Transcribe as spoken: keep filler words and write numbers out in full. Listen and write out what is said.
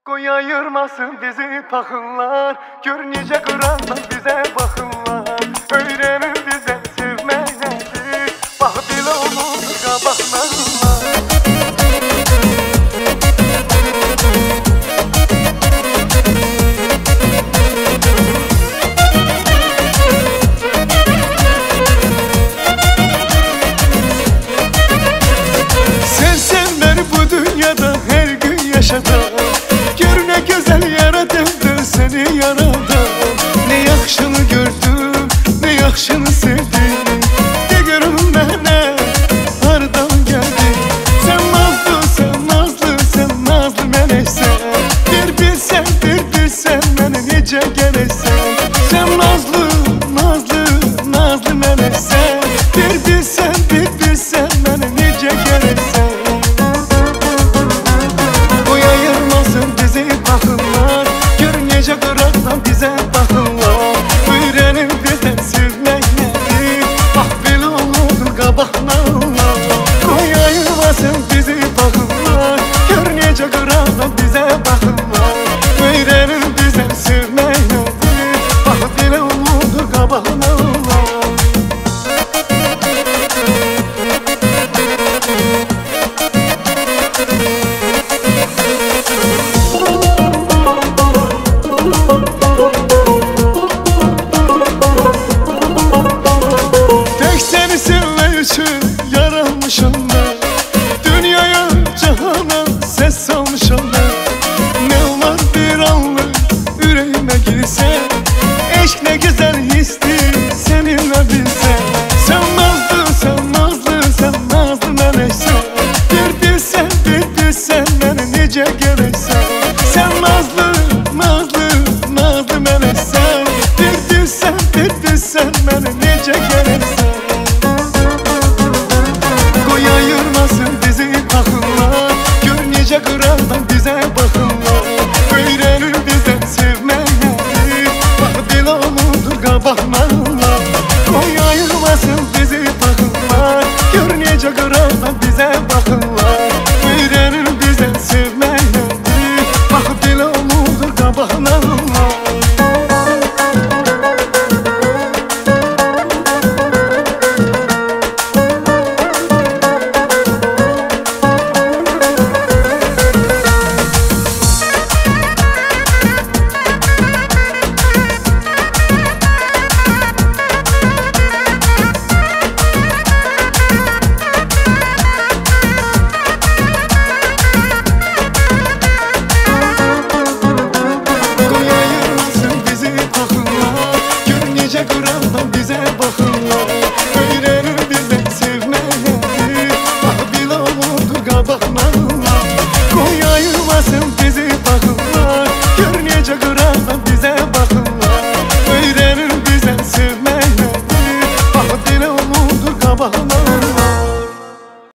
Qoy ayırmasın bizi paxıllar, gör necə qırandan bizə baxırlar. Öyrənin bizə sevmək nədir, bax belə olur qabaqlarlar. Sen sen beni bu dünyada her gün yaşadım. Gör ne güzel yaratıldı seni yaradan. Ne yaxşını gördüm, ne yaxşını sevdim. De görüm mənə hardan geldin. Sen nazlı, sen nazlı, sen nazlı mənəksən. Bir bilsən, bir bilsən mənə necə gələksən. Sen nazlı, nazlı, nazlı mənəksən. Bir bilsən, bir bilsən mənə necə gələksən. Necə qıraqdan bizə baxırlar, öyrənin bizdən sevmək nədir, bax belə olurdur qabaqlarlar. Qoy ayırmasın bizi baxırlar, gör necə qıraqdan bizə baxırlar, öyrənin bizdən sevmək nədir, bax belə olurdur qabaqlarlar. Yaranmışam ben, dünyaya cihana ses salmışam ben. Ne olar bir anlık yüreğime girse, eşk ne güzel histir seninle bilsem. Sen nazlı, sen nazlı, sen nazlı meleksen. Bir bilsen, bir bilsen bana necə gereksen. Sen nazlı, nazlı, nazlı meleksen. Bir bilsen, bir bilsen bana necə gereksen. Necə qıraqdan bizə baxırlar, öyrənir bizdən sevmək nədir, bax belə olurdur qabaqlarlar. Qoy ayırmasın bizi baxırlar, gör necə qıraqdan bizə baxırlar, öyrənir bizdən sevmək nədir, bax belə olurdur qabaqlarlar. Necə qırandan bizə baxır.